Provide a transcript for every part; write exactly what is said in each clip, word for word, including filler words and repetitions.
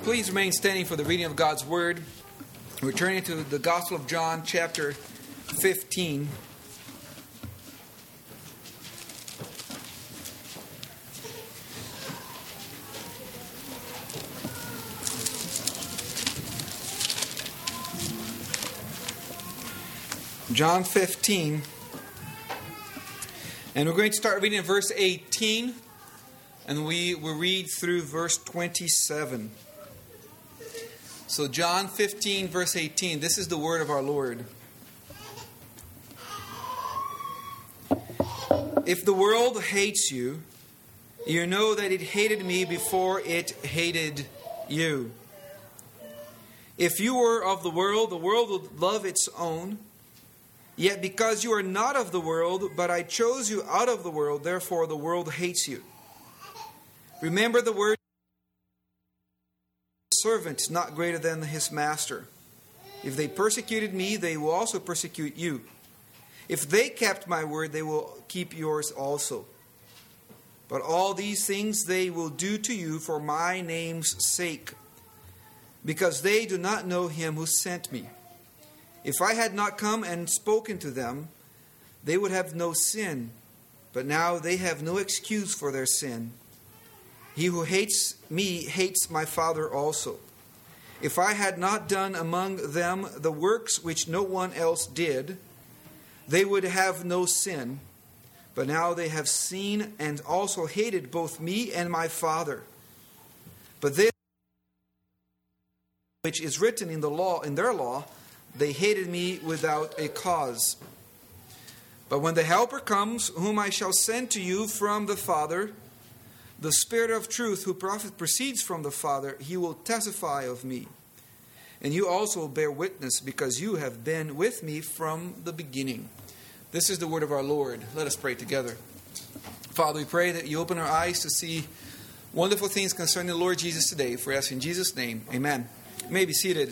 Please remain standing for the reading of God's Word. We're turning to the Gospel of John, chapter fifteen. John fifteen. And we're going to start reading in verse eighteen. And we will read through verse twenty-seven. So John fifteen, verse eighteen. This is the word of our Lord. If the world hates you, you know that it hated me before it hated you. If you were of the world, the world would love its own. Yet because you are not of the world, but I chose you out of the world, therefore the world hates you. Remember the word, servant not greater than his master. If they persecuted me, they will also persecute you. If they kept my word, they will keep yours also. But all these things they will do to you for my name's sake, because they do not know him who sent me. If I had not come and spoken to them, they would have no sin. But now they have no excuse for their sin. He who hates me hates my Father also. If I had not done among them the works which no one else did, they would have no sin. But now they have seen and also hated both me and my Father. But this which is written in the law, in their law, they hated me without a cause. But when the Helper comes, whom I shall send to you from the Father, the Spirit of truth who proceeds from the Father, he will testify of me. And you also will bear witness, because you have been with me from the beginning. This is the word of our Lord. Let us pray together. Father, we pray that you open our eyes to see wonderful things concerning the Lord Jesus today. For us in Jesus' name, amen. You may be seated.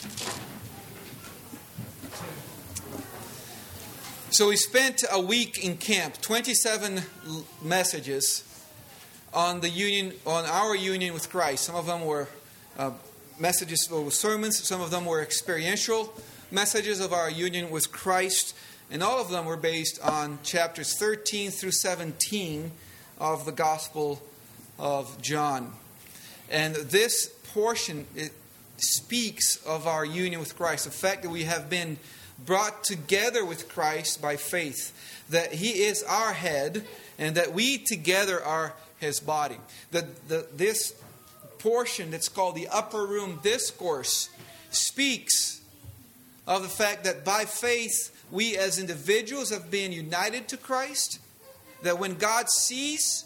So we spent a week in camp, twenty-seven messages on the union, on our union with Christ. Some of them were uh, messages or sermons. Some of them were experiential messages of our union with Christ. And all of them were based on chapters thirteen through seventeen of the Gospel of John. And this portion, it speaks of our union with Christ. The fact that we have been brought together with Christ by faith. That He is our head and that we together are His body. The, the, this portion that's called the Upper Room Discourse speaks of the fact that by faith we as individuals have been united to Christ. That when God sees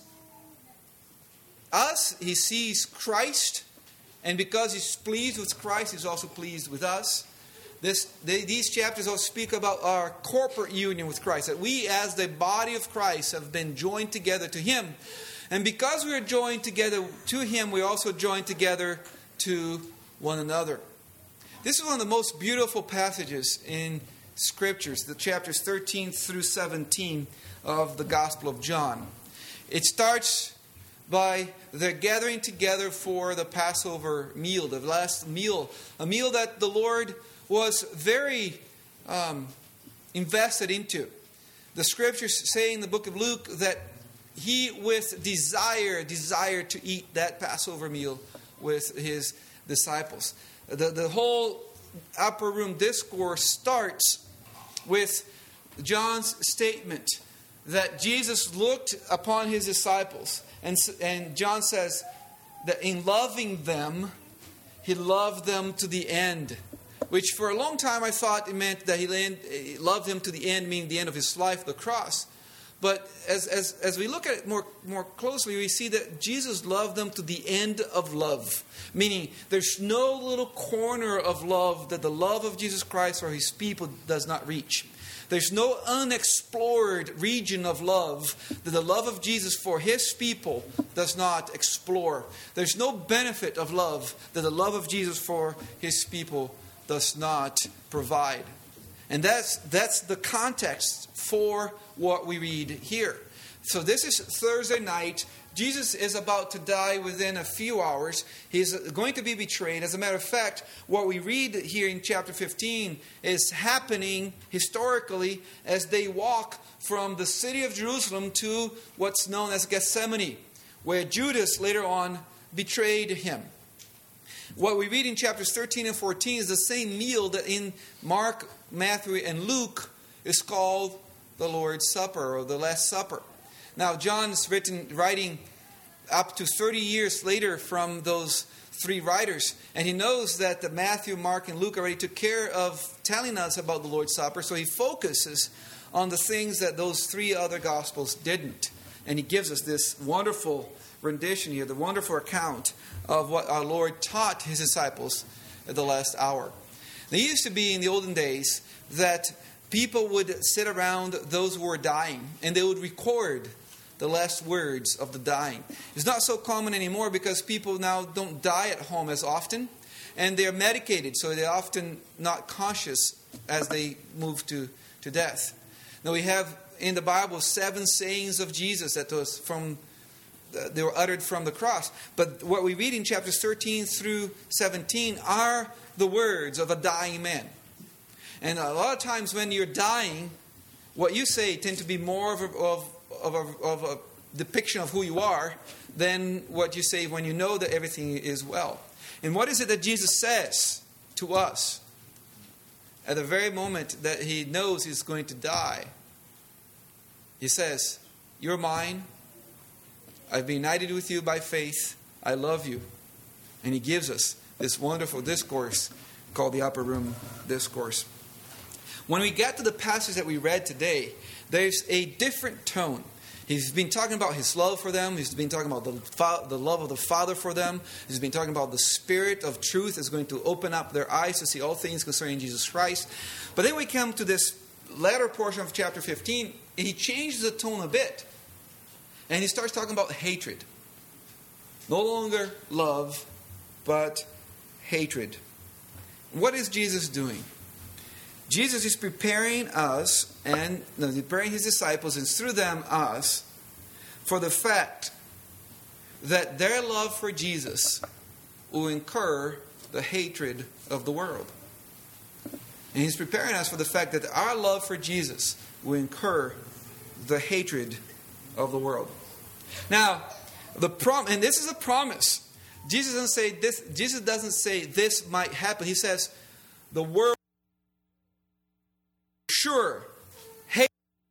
us, He sees Christ. And because He's pleased with Christ, He's also pleased with us. This, they, these chapters all speak about our corporate union with Christ. That we as the body of Christ have been joined together to Him. And because we are joined together to Him, we also joined together to one another. This is one of the most beautiful passages in Scriptures, the chapters thirteen through seventeen of the Gospel of John. It starts by their gathering together for the Passover meal, the last meal, a meal that the Lord was very um, invested into. The Scriptures say in the book of Luke that He with desire, desired to eat that Passover meal with His disciples. The, the whole upper room discourse starts with John's statement that Jesus looked upon His disciples. And, and John says that in loving them, He loved them to the end. Which for a long time I thought it meant that He loved them to the end, meaning the end of His life, the cross. But as, as, as we look at it more, more closely, we see that Jesus loved them to the end of love. Meaning, there's no little corner of love that the love of Jesus Christ or His people does not reach. There's no unexplored region of love that the love of Jesus for His people does not explore. There's no benefit of love that the love of Jesus for His people does not provide. And that's that's the context for what we read here. So this is Thursday night. Jesus is about to die within a few hours. He's going to be betrayed. As a matter of fact, what we read here in chapter fifteen is happening historically as they walk from the city of Jerusalem to what's known as Gethsemane, where Judas later on betrayed him. What we read in chapters thirteen and fourteen is the same meal that in Mark, Matthew, and Luke is called the Lord's Supper or the Last Supper. Now, John's written, writing up to thirty years later from those three writers, and he knows that the Matthew, Mark, and Luke already took care of telling us about the Lord's Supper, so he focuses on the things that those three other Gospels didn't. And he gives us this wonderful rendition here, the wonderful account of what our Lord taught his disciples at the last hour. There used to be in the olden days that people would sit around those who were dying and they would record the last words of the dying. It's not so common anymore because people now don't die at home as often and they're medicated, so they're often not conscious as they move to, to death. Now we have in the Bible seven sayings of Jesus that was from they were uttered from the cross. But what we read in chapters thirteen through seventeen are the words of a dying man. And a lot of times when you're dying, what you say tend to be more of a, of, of, a, of a depiction of who you are than what you say when you know that everything is well. And what is it that Jesus says to us at the very moment that he knows he's going to die? He says, "You're mine. I've been united with you by faith. I love you." And he gives us this wonderful discourse called the Upper Room Discourse. When we get to the passage that we read today, there's a different tone. He's been talking about his love for them. He's been talking about the, fa- the love of the Father for them. He's been talking about the Spirit of truth is going to open up their eyes to see all things concerning Jesus Christ. But then we come to this latter portion of chapter fifteen, and he changes the tone a bit. And he starts talking about hatred. No longer love, but hatred. What is Jesus doing? Jesus is preparing us and no, preparing his disciples and through them us for the fact that their love for Jesus will incur the hatred of the world. And he's preparing us for the fact that our love for Jesus will incur the hatred of the world. Now, the prom and this is a promise. Jesus doesn't say this. Jesus doesn't say this might happen. He says the world sure hate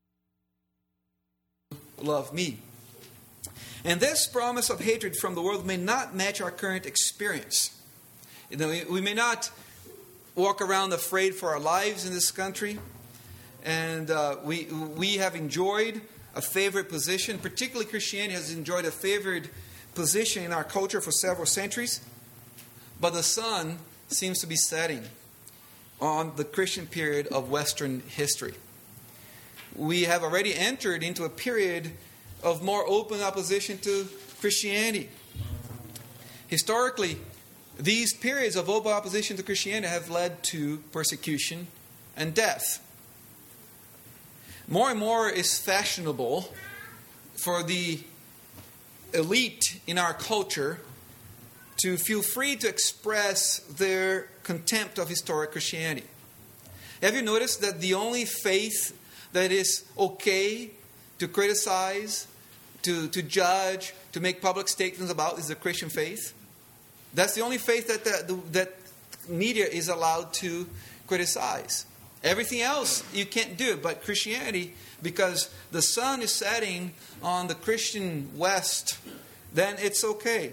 love me. And this promise of hatred from the world may not match our current experience. You know, we, we may not walk around afraid for our lives in this country, and uh, we we have enjoyed a favorite position. Particularly Christianity has enjoyed a favored position in our culture for several centuries. But the sun seems to be setting on the Christian period of Western history. We have already entered into a period of more open opposition to Christianity. Historically, these periods of open opposition to Christianity have led to persecution and death. More and more is fashionable for the elite in our culture to feel free to express their contempt of historic Christianity. Have you noticed that the only faith that is okay to criticize, to, to judge, to make public statements about is the Christian faith? That's the only faith that the, that media is allowed to criticize. Everything else you can't do, but Christianity, because the sun is setting on the Christian West, then it's okay.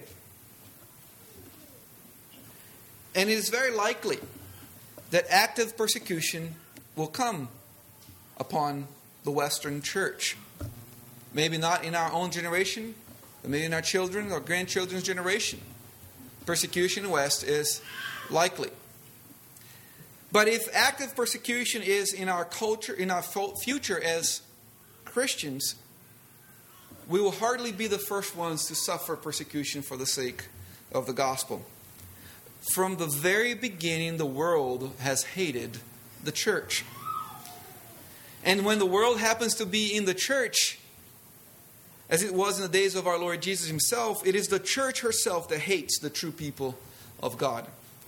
And it is very likely that active persecution will come upon the Western church. Maybe not in our own generation, but maybe in our children or grandchildren's generation. Persecution in the West is likely. But if active persecution is in our culture, in our future as Christians, we will hardly be the first ones to suffer persecution for the sake of the gospel. From the very beginning, the world has hated the church. And when the world happens to be in the church, As it was in the days of our Lord Jesus himself, it is the church herself that hates the true people of God.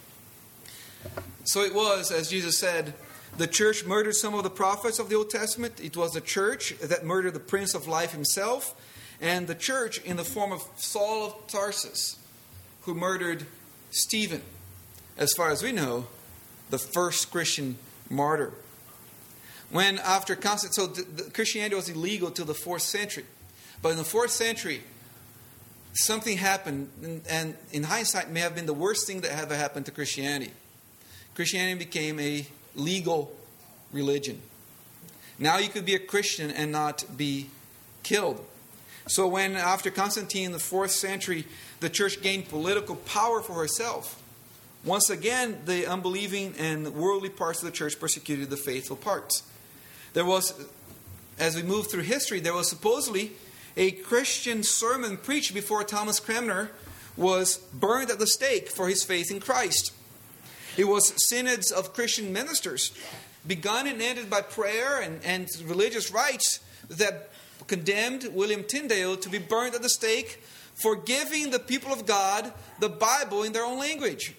So it was, as Jesus said, the church murdered some of the prophets of the Old Testament. It was the church that murdered the Prince of Life himself. And the church in the form of Saul of Tarsus, who murdered Stephen, as far as we know, the first Christian martyr. When after constant, so the, the Christianity was illegal till the fourth century. But in the fourth century, something happened, and, and in hindsight may have been the worst thing that ever happened to Christianity. Christianity became a legal religion. Now you could be a Christian and not be killed. So when after Constantine in the fourth century, the church gained political power for herself, once again the unbelieving and worldly parts of the church persecuted the faithful parts. There was, as we move through history, there was supposedly a Christian sermon preached before Thomas Cranmer was burned at the stake for his faith in Christ. It was synods of Christian ministers, begun and ended by prayer and, and religious rites, that condemned William Tyndale to be burned at the stake for giving the people of God the Bible in their own language.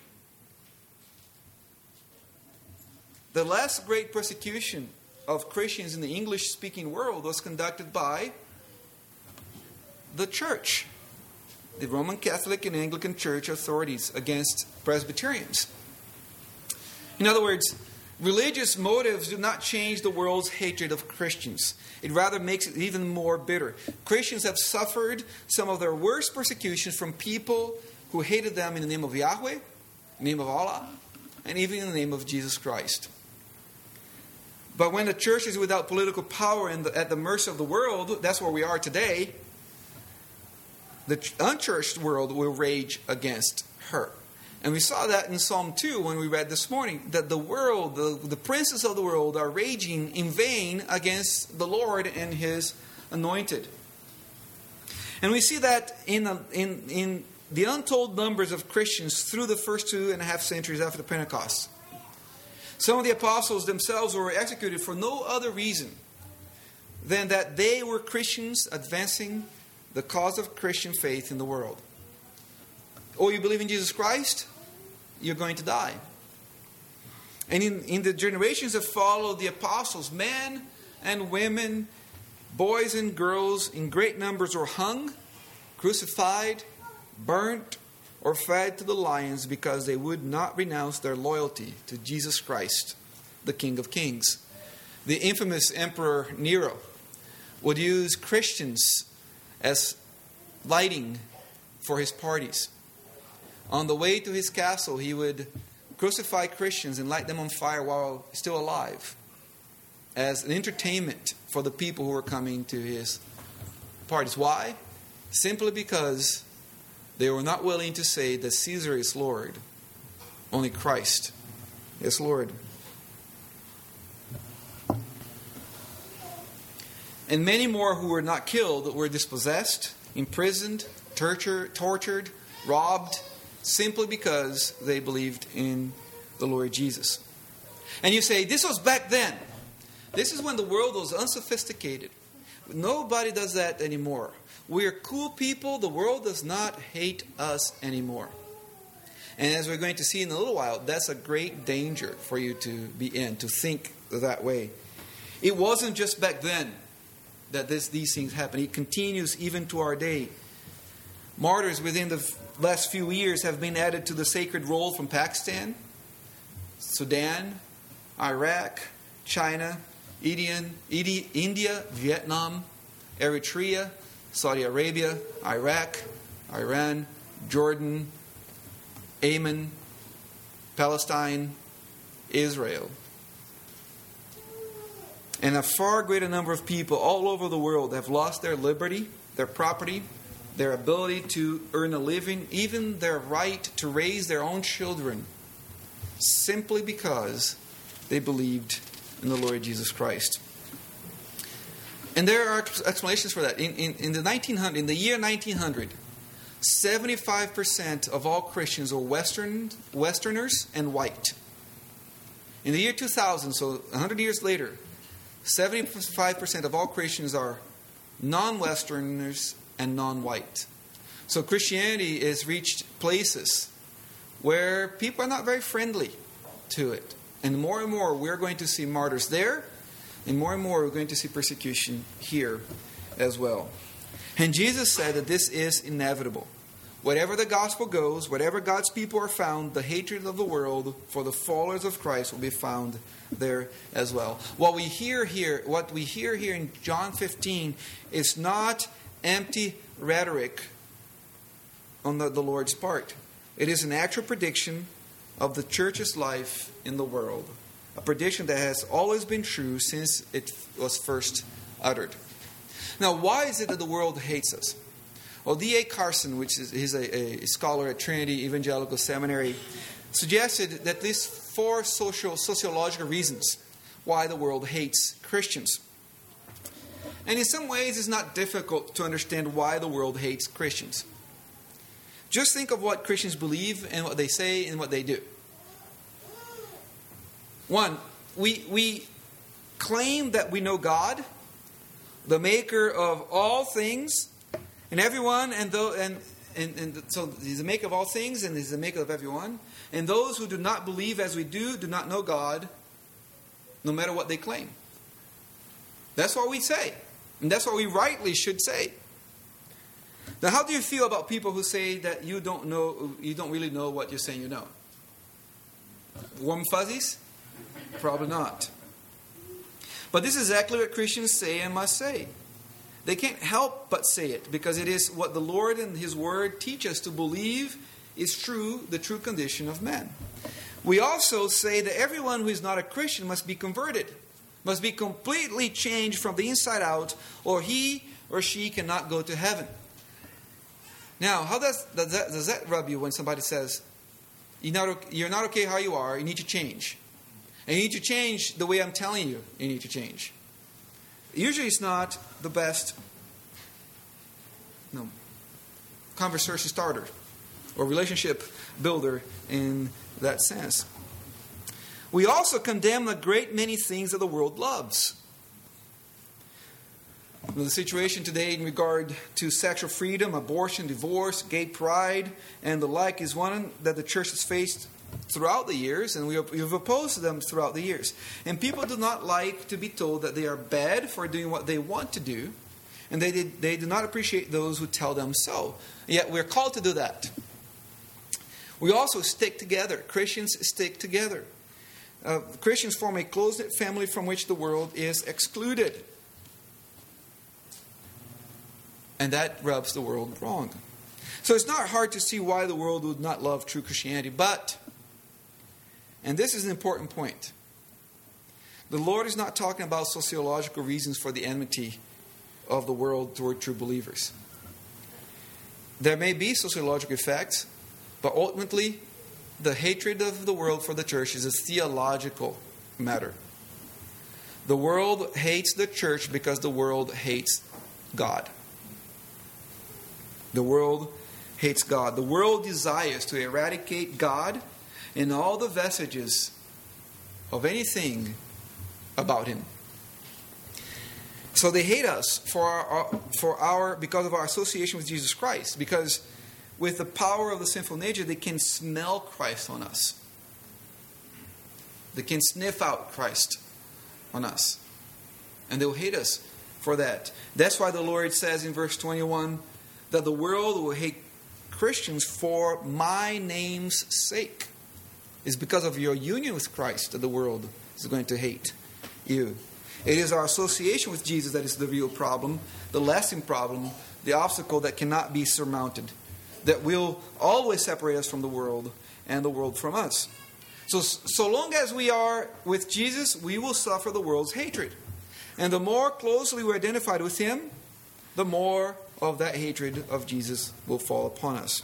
The last great persecution of Christians in the English-speaking world was conducted by the church, the Roman Catholic and Anglican Church authorities against Presbyterians. In other words, religious motives do not change the world's hatred of Christians. It rather makes it even more bitter. Christians have suffered some of their worst persecutions from people who hated them in the name of Yahweh, in the name of Allah, and even in the name of Jesus Christ. But when the church is without political power and at the mercy of the world, that's where we are today, the unchurched world will rage against her. And we saw that in Psalm two when we read this morning, that the world, the, the princes of the world are raging in vain against the Lord and His anointed. And we see that in, in, in the untold numbers of Christians through the first two and a half centuries after the Pentecost. Some of the apostles themselves were executed for no other reason than that they were Christians advancing the cause of Christian faith in the world. Oh, you believe in Jesus Christ? You're going to die. And in, in the generations that followed the apostles, men and women, boys and girls in great numbers were hung, crucified, burnt, or fed to the lions because they would not renounce their loyalty to Jesus Christ, the King of Kings. The infamous Emperor Nero would use Christians as lighting for his parties. On the way to his castle, he would crucify Christians and light them on fire while still alive, as an entertainment for the people who were coming to his parties. Why? Simply because they were not willing to say that Caesar is Lord. Only Christ is Lord. And many more who were not killed were dispossessed, imprisoned, tortured, tortured, robbed, simply because they believed in the Lord Jesus. And you say, this was back then. This is when the world was unsophisticated. Nobody does that anymore. We are cool people. The world does not hate us anymore. And as we're going to see in a little while, that's a great danger for you to be in, to think that way. It wasn't just back then that this, these things happen. It continues even to our day. Martyrs within the last few years have been added to the sacred roll from Pakistan, Sudan, Iraq, China, Indian, India, Vietnam, Eritrea, Saudi Arabia, Iraq, Iran, Jordan, Yemen, Palestine, Israel. And a far greater number of people all over the world have lost their liberty, their property, their ability to earn a living, even their right to raise their own children, simply because they believed in the Lord Jesus Christ. And there are explanations for that. In, in, in the nineteen hundred, in the year nineteen hundred, seventy-five percent of all Christians were Western, Westerners and white. In the year two thousand, so one hundred years later, seventy-five percent of all Christians are non-Westerners, and non-white. So Christianity has reached places where people are not very friendly to it. And more and more we're going to see martyrs there, and more and more we're going to see persecution here as well. And Jesus said that this is inevitable. Wherever the gospel goes, wherever God's people are found, the hatred of the world for the followers of Christ will be found there as well. What we hear here, what we hear here in John fifteen is not empty rhetoric on the, the Lord's part. It is an actual prediction of the church's life in the world. A prediction that has always been true since it was first uttered. Now, why is it that the world hates us? Well, D A Carson, which is he's a, a scholar at Trinity Evangelical Seminary, suggested that at least four social, sociological reasons why the world hates Christians. And in some ways, it's not difficult to understand why the world hates Christians. Just think of what Christians believe and what they say and what they do. One, we, we claim that we know God, the maker of all things, and everyone, and, though, and, and, and so He's the maker of all things, and He's the maker of everyone. And those who do not believe as we do, do not know God, no matter what they claim. That's what we say. And that's what we rightly should say. Now, how do you feel about people who say that you don't know, you don't really know what you're saying you know? Warm fuzzies? Probably not. But this is exactly what Christians say and must say. They can't help but say it because it is what the Lord and His Word teach us to believe is true, the true condition of man. We also say that everyone who is not a Christian must be converted, must be completely changed from the inside out, or he or she cannot go to heaven. Now, how does, does, that, does that rub you when somebody says, you're not, you're not okay how you are, you need to change? And you need to change the way I'm telling you you need to change. Usually it's not the best no, conversation starter or relationship builder in that sense. We also condemn a great many things that the world loves. The situation today in regard to sexual freedom, abortion, divorce, gay pride, and the like is one that the church has faced throughout the years, and we have opposed them throughout the years. And people do not like to be told that they are bad for doing what they want to do, and they, they do not appreciate those who tell them so. Yet we're called to do that. We also stick together. Christians stick together. Uh, Christians form a close-knit family from which the world is excluded. And that rubs the world wrong. So it's not hard to see why the world would not love true Christianity. But, and this is an important point, the Lord is not talking about sociological reasons for the enmity of the world toward true believers. There may be sociological effects, but ultimately, the hatred of the world for the church is a theological matter. The world hates the church because the world hates God. The world hates God. The world desires to eradicate God and all the vestiges of anything about Him. So they hate us for our, for our because of our association with Jesus Christ. Because with the power of the sinful nature, they can smell Christ on us. They can sniff out Christ on us. And they'll hate us for that. That's why the Lord says in verse twenty-one that the world will hate Christians for my name's sake. It's because of your union with Christ that the world is going to hate you. It is our association with Jesus that is the real problem, the lasting problem, the obstacle that cannot be surmounted, that will always separate us from the world and the world from us. So, so long as we are with Jesus, we will suffer the world's hatred. And the more closely we're identified with Him, the more of that hatred of Jesus will fall upon us.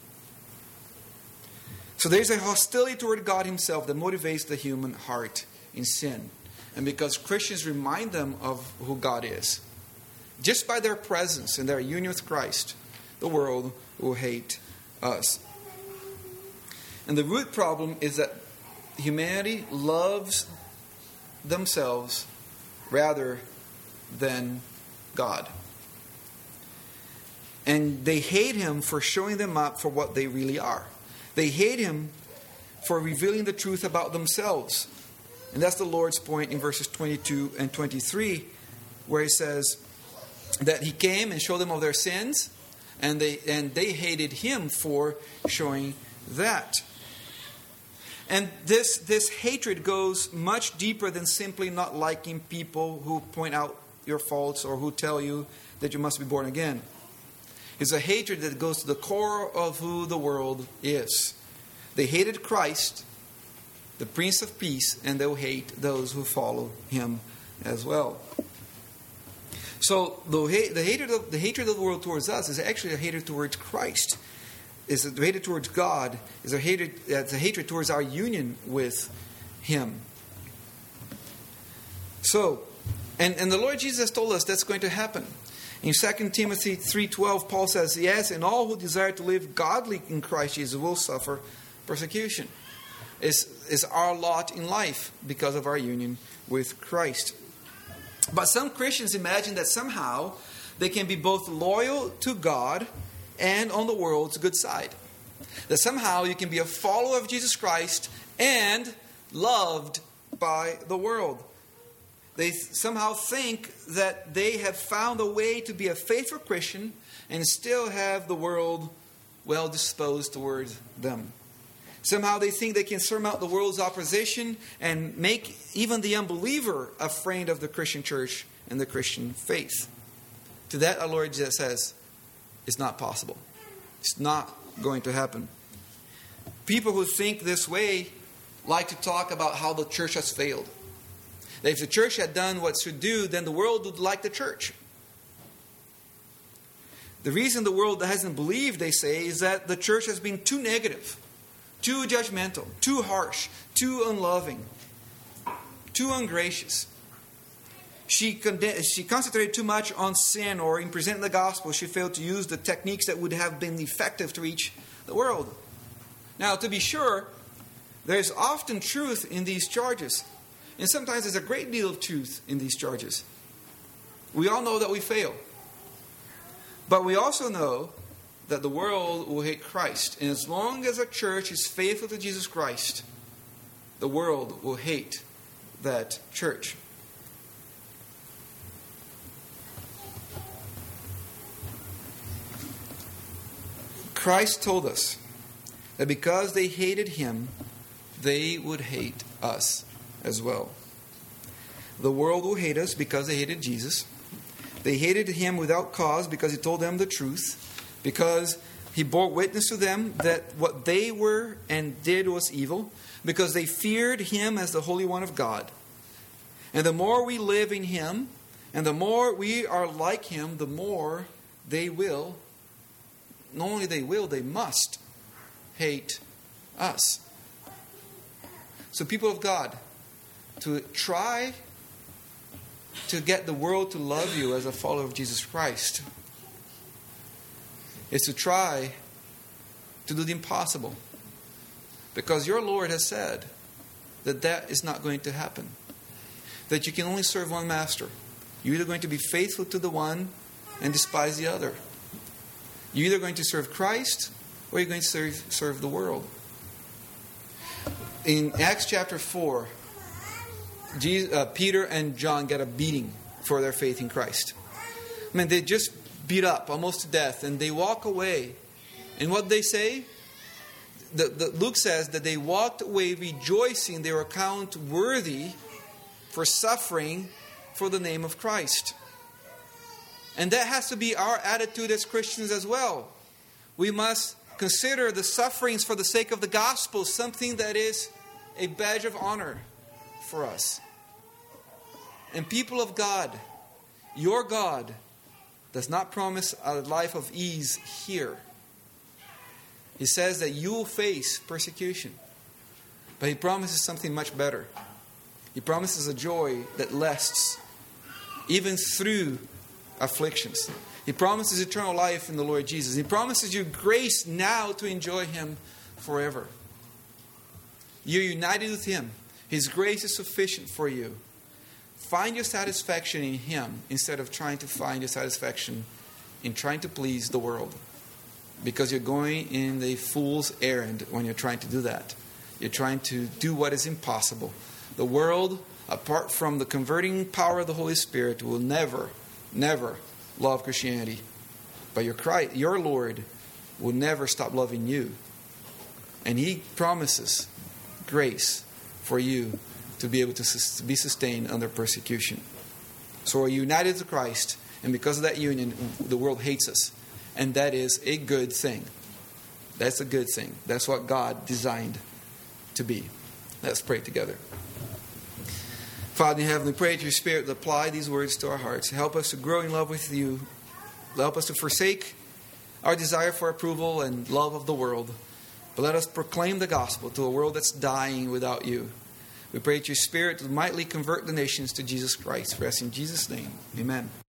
So there's a hostility toward God Himself that motivates the human heart in sin. And because Christians remind them of who God is, just by their presence and their union with Christ, the world will hate us. And the root problem is that humanity loves themselves rather than God. And they hate him for showing them up for what they really are. They hate him for revealing the truth about themselves. And that's the Lord's point in verses twenty-two and twenty-three, where he says that he came and showed them of their sins, and they and they hated him for showing that. And this, this hatred goes much deeper than simply not liking people who point out your faults or who tell you that you must be born again. It's a hatred that goes to the core of who the world is. They hated Christ, the Prince of Peace, and they'll hate those who follow him as well. So the, the, hatred of, the hatred of the world towards us is actually a hatred towards Christ. It's a hatred towards God. It's a hatred, it's a hatred towards our union with him. So, and, and the Lord Jesus told us that's going to happen. In Second Timothy three twelve, Paul says, yes, and all who desire to live godly in Christ Jesus will suffer persecution. It's, it's our lot in life because of our union with Christ. But some Christians imagine that somehow they can be both loyal to God and on the world's good side. That somehow you can be a follower of Jesus Christ and loved by the world. They somehow think that they have found a way to be a faithful Christian and still have the world well disposed towards them. Somehow they think they can surmount the world's opposition and make even the unbeliever a friend of the Christian church and the Christian faith. To that, our Lord Jesus says, it's not possible. It's not going to happen. People who think this way like to talk about how the church has failed. That if the church had done what it should do, then the world would like the church. The reason the world hasn't believed, they say, is that the church has been too negative, too judgmental, too harsh, too unloving, too ungracious. She, con- she concentrated too much on sin, or in presenting the gospel, she failed to use the techniques that would have been effective to reach the world. Now, to be sure, there's often truth in these charges. And sometimes there's a great deal of truth in these charges. We all know that we fail. But we also know that the world will hate Christ. And as long as a church is faithful to Jesus Christ, the world will hate that church. Christ told us that because they hated him, they would hate us as well. The world will hate us because they hated Jesus. They hated him without cause because he told them the truth, because he bore witness to them that what they were and did was evil, because they feared him as the Holy One of God. And the more we live in him, and the more we are like him, the more they will, not only they will, they must hate us. So people of God, to try to get the world to love you as a follower of Jesus Christ is to try to do the impossible. Because your Lord has said that that is not going to happen. That you can only serve one master. You're either going to be faithful to the one and despise the other. You're either going to serve Christ or you're going to serve, serve the world. In Acts chapter four, Jesus, uh, Peter and John get a beating for their faith in Christ. I mean, they just beat up almost to death, and they walk away. And what they say? The, the, Luke says that they walked away rejoicing they were counted worthy for suffering for the name of Christ. And that has to be our attitude as Christians as well. We must consider the sufferings for the sake of the gospel something that is a badge of honor for us. And people of God, your God does not promise a life of ease here. He says that you will face persecution. But he promises something much better. He promises a joy that lasts even through afflictions. He promises eternal life in the Lord Jesus. He promises you grace now to enjoy him forever. You're united with him. His grace is sufficient for you. Find your satisfaction in him instead of trying to find your satisfaction in trying to please the world. Because you're going in the fool's errand when you're trying to do that. You're trying to do what is impossible. The world, apart from the converting power of the Holy Spirit, will never, never love Christianity. But your Christ, your Lord will never stop loving you. And He promises grace for you to be able to, sus- to be sustained under persecution. So we're united to Christ, and because of that union, the world hates us. And that is a good thing. That's a good thing. That's what God designed to be. Let's pray together. Father in heaven, we pray that your Spirit will apply these words to our hearts. Help us to grow in love with you. Help us to forsake our desire for approval and love of the world. But let us proclaim the gospel to a world that's dying without you. We pray that your Spirit will mightily convert the nations to Jesus Christ. For us in Jesus' name, amen.